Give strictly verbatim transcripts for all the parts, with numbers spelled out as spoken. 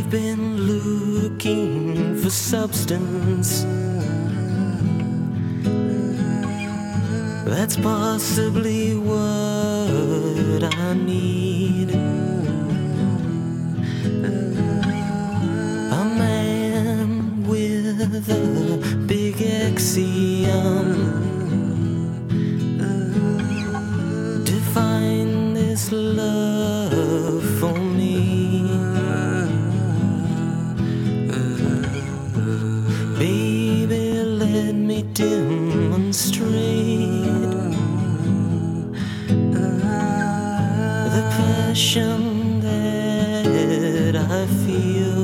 I've been looking for substance that's possibly what I need. A man with a big axiom to find this love for me. Baby, let me demonstrate the passion that I feel.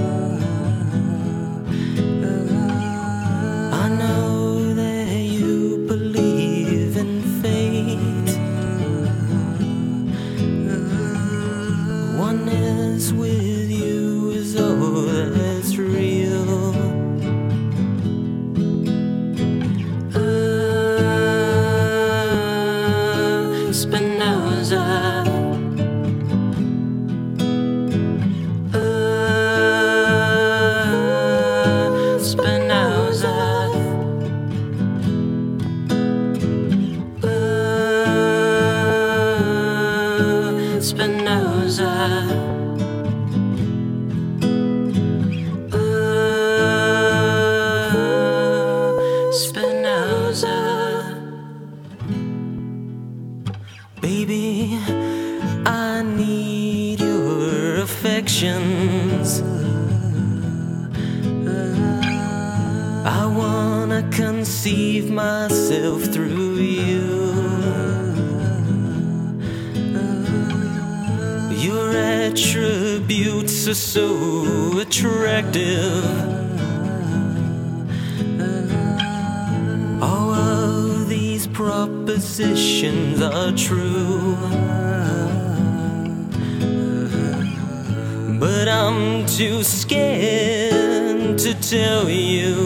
I know that you believe in fate. Oneness with you is all that's real. Spinoza, uh, Spinoza, uh, Spinoza, uh, Spinoza. Baby, I need your affections. I wanna conceive myself through you. Your attributes are so attractive. All of these propositions are true, but I'm too scared to tell you.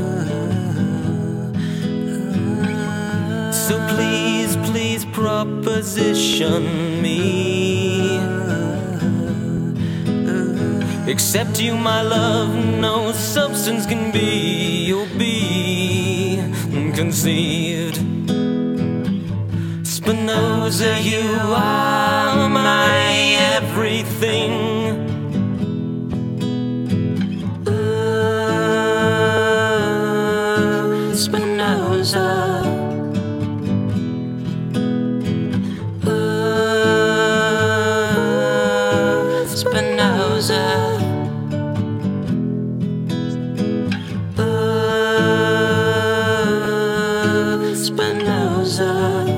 So please, please proposition me. Except you, my love, no substance can be or be conceived. Spinoza, you are my everything. Uh, Spinoza, uh, Spinoza, uh, Spinoza.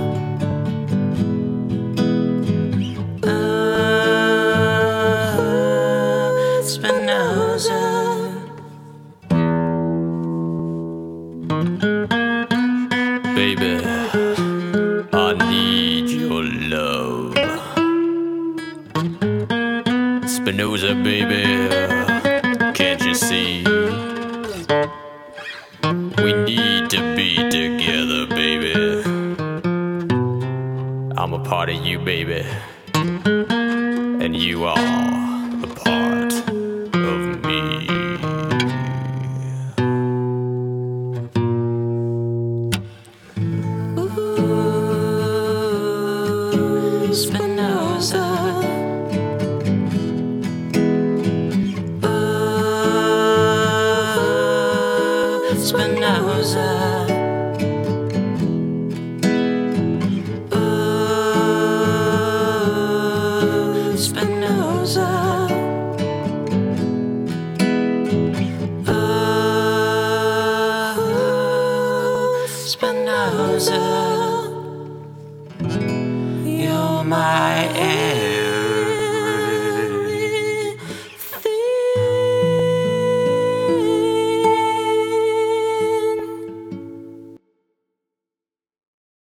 Spinoza. Baby, I need your love. Spinoza, baby, can't you see? We need to be together, baby. I'm a part of you, baby, and you are a part of me. Ooh, Spinoza, ooh, Spinoza, ooh, Spinoza. Spinoza, you're my